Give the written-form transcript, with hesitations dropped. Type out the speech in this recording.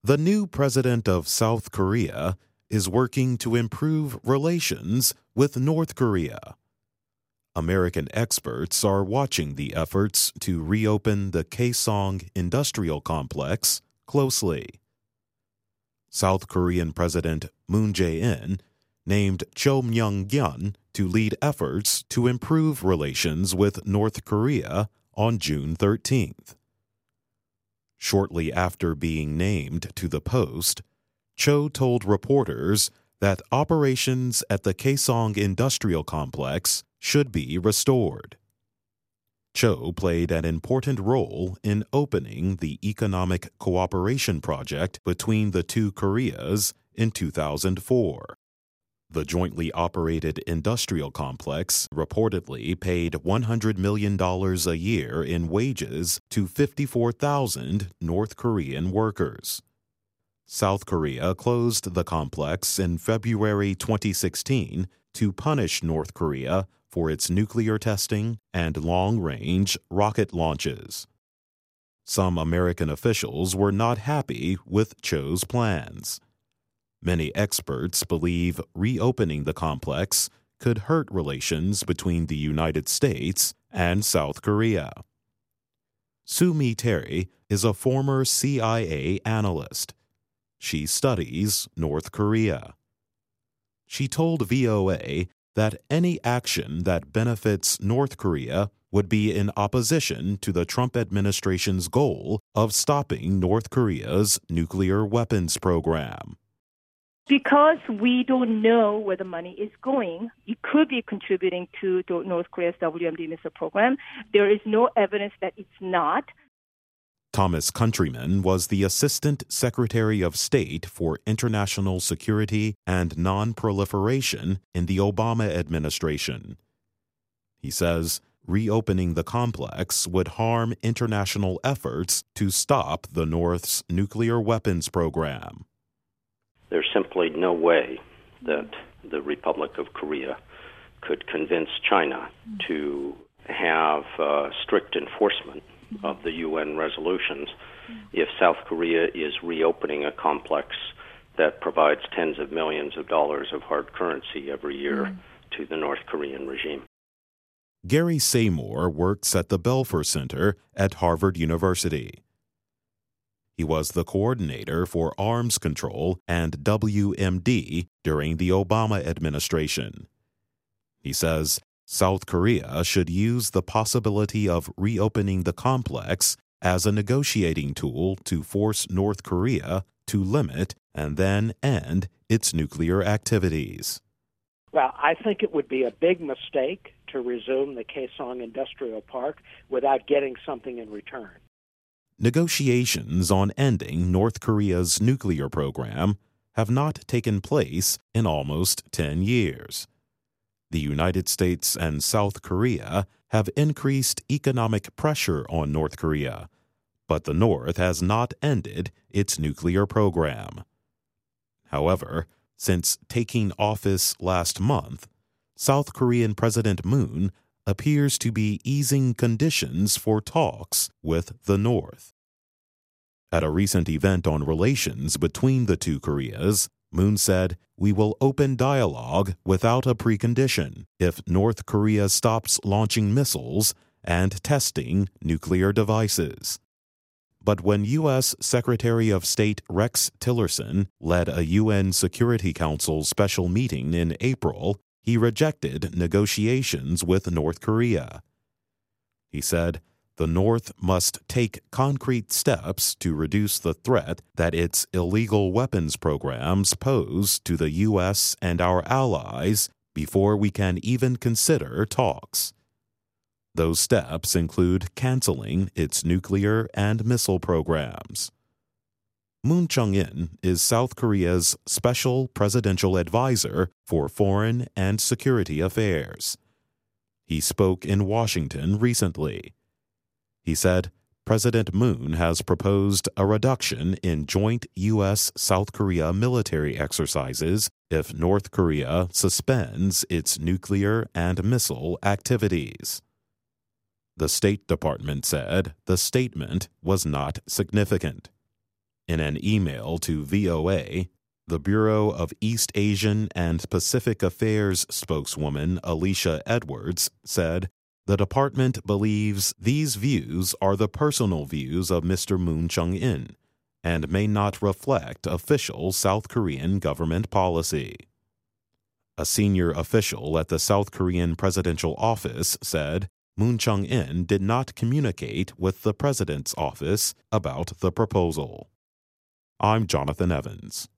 The new president of South Korea is working to improve relations with North Korea. American experts are watching the efforts to reopen the Kaesong industrial complex closely. South Korean President Moon Jae-in named Cho Myung-gyeon to lead efforts to improve relations with North Korea on June 13th. Shortly after being named to the post, Cho told reporters that operations at the Kaesong industrial complex should be restored. Cho played an important role in opening the economic cooperation project between the two Koreas in 2004. The jointly operated industrial complex reportedly paid $100 million a year in wages to 54,000 North Korean workers. South Korea closed the complex in February 2016 to punish North Korea for its nuclear testing and long-range rocket launches. Some American officials were not happy with Cho's plans. Many experts believe reopening the complex could hurt relations between the United States and South Korea. Sue Mi Terry is a former CIA analyst. She studies North Korea. She told VOA that any action that benefits North Korea would be in opposition to the Trump administration's goal of stopping North Korea's nuclear weapons program. Because we don't know where the money is going, it could be contributing to North Korea's WMD missile program. There is no evidence that it's not. Thomas Countryman was the Assistant Secretary of State for International Security and Non-Proliferation in the Obama administration. He says reopening the complex would harm international efforts to stop the North's nuclear weapons program. There's simply no way that the Republic of Korea could convince China to have strict enforcement of the UN resolutions if South Korea is reopening a complex that provides tens of millions of dollars of hard currency every year to the North Korean regime. Gary Seymour works at the Belfer Center at Harvard University. He was the coordinator for arms control and WMD during the Obama administration. He says South Korea should use the possibility of reopening the complex as a negotiating tool to force North Korea to limit and then end its nuclear activities. Well, I think it would be a big mistake to resume the Kaesong Industrial Park without getting something in return. Negotiations on ending North Korea's nuclear program have not taken place in almost 10 years. The United States and South Korea have increased economic pressure on North Korea, but the North has not ended its nuclear program. However, since taking office last month, South Korean President Moon appears to be easing conditions for talks with the North. At a recent event on relations between the two Koreas, Moon said, "We will open dialogue without a precondition if North Korea stops launching missiles and testing nuclear devices." But when U.S. Secretary of State Rex Tillerson led a UN Security Council special meeting in April, he rejected negotiations with North Korea. He said, "The North must take concrete steps to reduce the threat that its illegal weapons programs pose to the U.S. and our allies before we can even consider talks." Those steps include canceling its nuclear and missile programs. Moon Chung-in is South Korea's special presidential advisor for foreign and security affairs. He spoke in Washington recently. He said President Moon has proposed a reduction in joint U.S.-South Korea military exercises if North Korea suspends its nuclear and missile activities. The State Department said the statement was not significant. In an email to VOA, the Bureau of East Asian and Pacific Affairs spokeswoman Alicia Edwards said, "The department believes these views are the personal views of Mr. Moon Chung-in and may not reflect official South Korean government policy." A senior official at the South Korean presidential office said Moon Chung-in did not communicate with the president's office about the proposal. I'm Jonathan Evans.